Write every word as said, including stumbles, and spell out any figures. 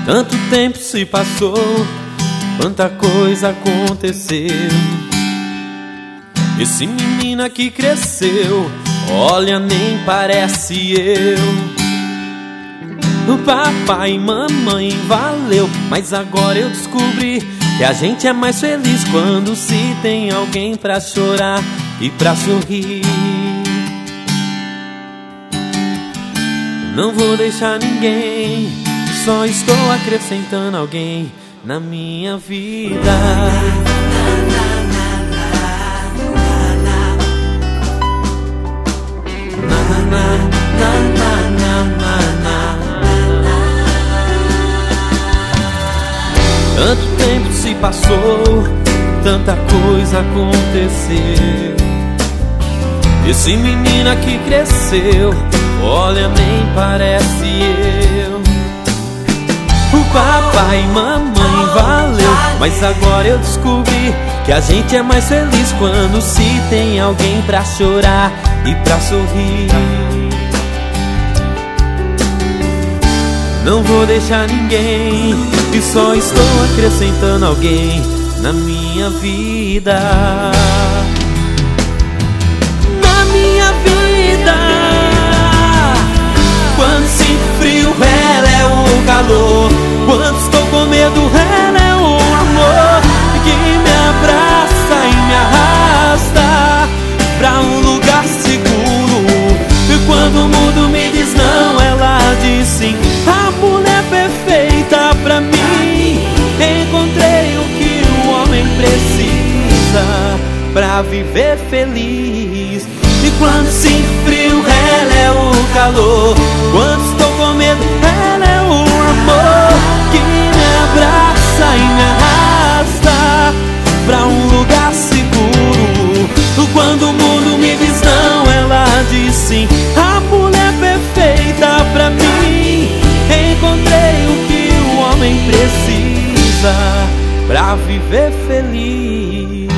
Tanto tempo se passou, quanta coisa aconteceu. Esse menino aqui cresceu, olha, nem parece eu. O papai e mamãe valeu, mas agora eu descobri que a gente é mais feliz quando se tem alguém pra chorar e pra sorrir. Não vou deixar ninguém, só estou acrescentando alguém na minha vida. Tanto tempo se passou, tanta coisa aconteceu. Esse menino aqui cresceu, olha, nem parece eu. O papai e mamãe valeu, mas agora eu descobri que a gente é mais feliz quando se tem alguém pra chorar e pra sorrir. Não vou deixar ninguém, e só estou acrescentando alguém na minha vida. Na minha vida, quando sinto frio, ela é o calor. Quando estou com medo, ela é o amor que me abraça e me arrasta pra um lugar seguro. E quando o mundo me diz não, ela diz sim. A mulher perfeita pra mim, encontrei o que o homem precisa pra viver feliz. E quando sinto frio, ela é o calor. Quando estou com medo, ela é o amor que me abraça e me arrasta pra um lugar seguro. Quando o mundo me diz não, ela diz sim. A mulher perfeita pra mim, encontrei o que o homem precisa pra viver feliz.